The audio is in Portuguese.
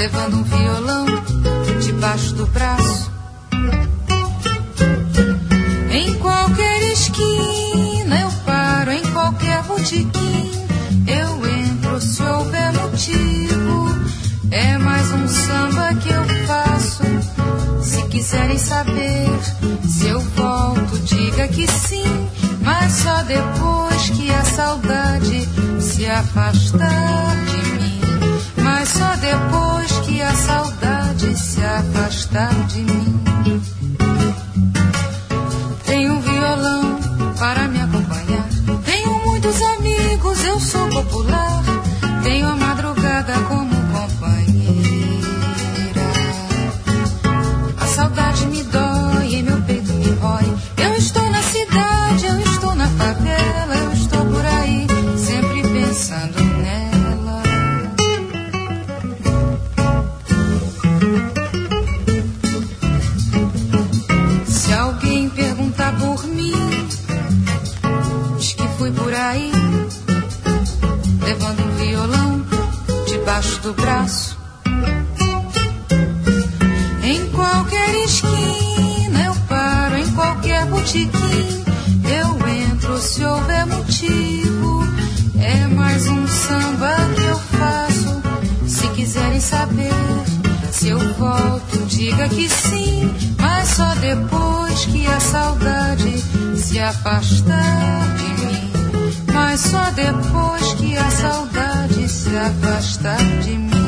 levando um violão debaixo do braço. Em qualquer esquina eu paro, em qualquer botequim eu entro se houver motivo. É mais um samba que eu faço. Se quiserem saber se eu volto, diga que sim, mas só depois que a saudade se afastar de mim. Mas só depois que a saudade se afastar de mim. Tenho um violão para me acompanhar, tenho muitos amigos, eu sou popular, tenho a madrugada como companheira. A saudade me dói, em meu peito me rói. Eu estou na cidade, eu estou na favela, eu estou por aí, sempre pensando nela. Se alguém perguntar por mim, diz que fui por aí, levando um violão debaixo do braço. Em qualquer esquina eu paro, em qualquer botequim eu entro se houver motivo. É mais um samba que eu faço. Se quiserem saber se eu volto, diga que sim, mas só depois que a saudade se afastar de mim. Mas só depois que a saudade se afastar de mim.